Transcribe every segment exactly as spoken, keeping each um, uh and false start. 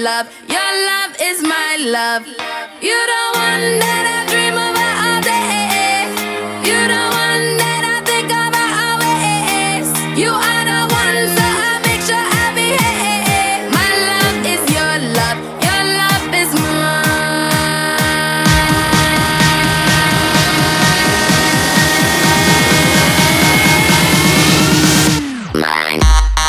love. Your love is my love. You the one that I dream about all day. You the one that I think about always. You are the one, so I make sure I behave. My love is your love. Your love is mine. Mine.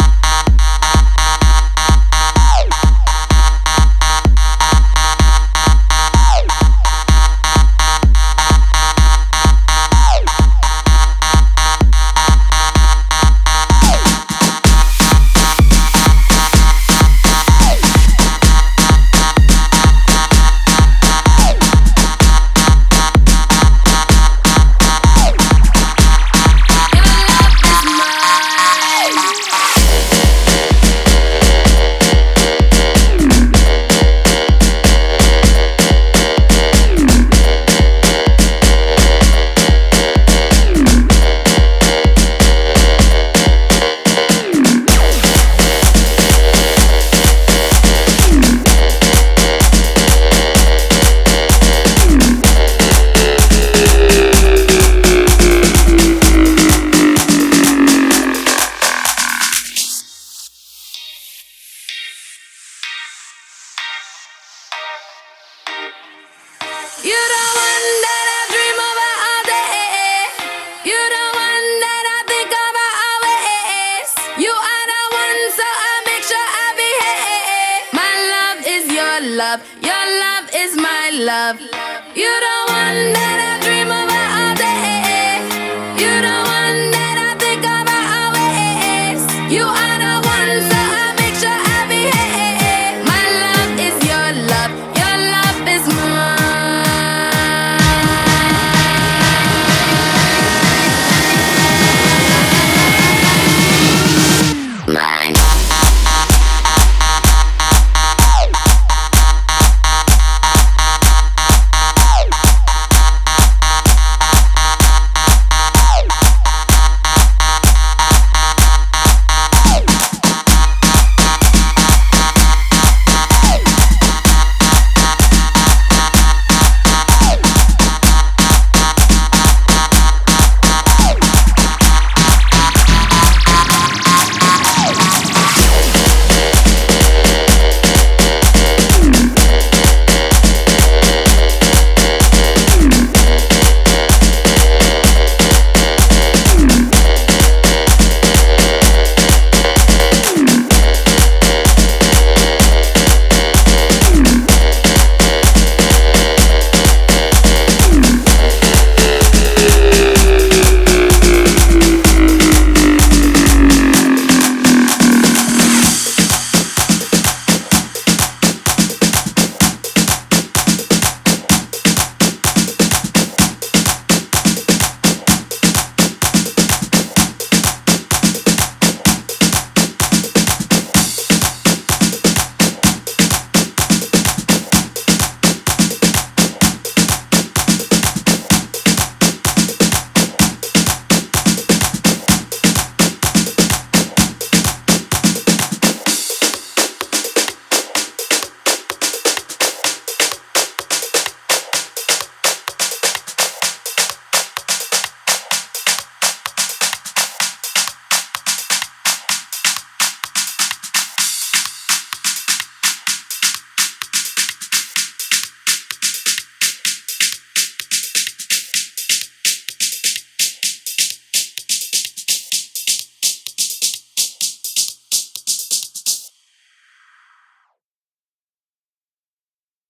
You the one that I dream about all day. You the one that I think about always. You are the one, so I make sure I behave. My love is your love. Your love is my love. You the one that I dream about all day. You the one that I think about always. You are the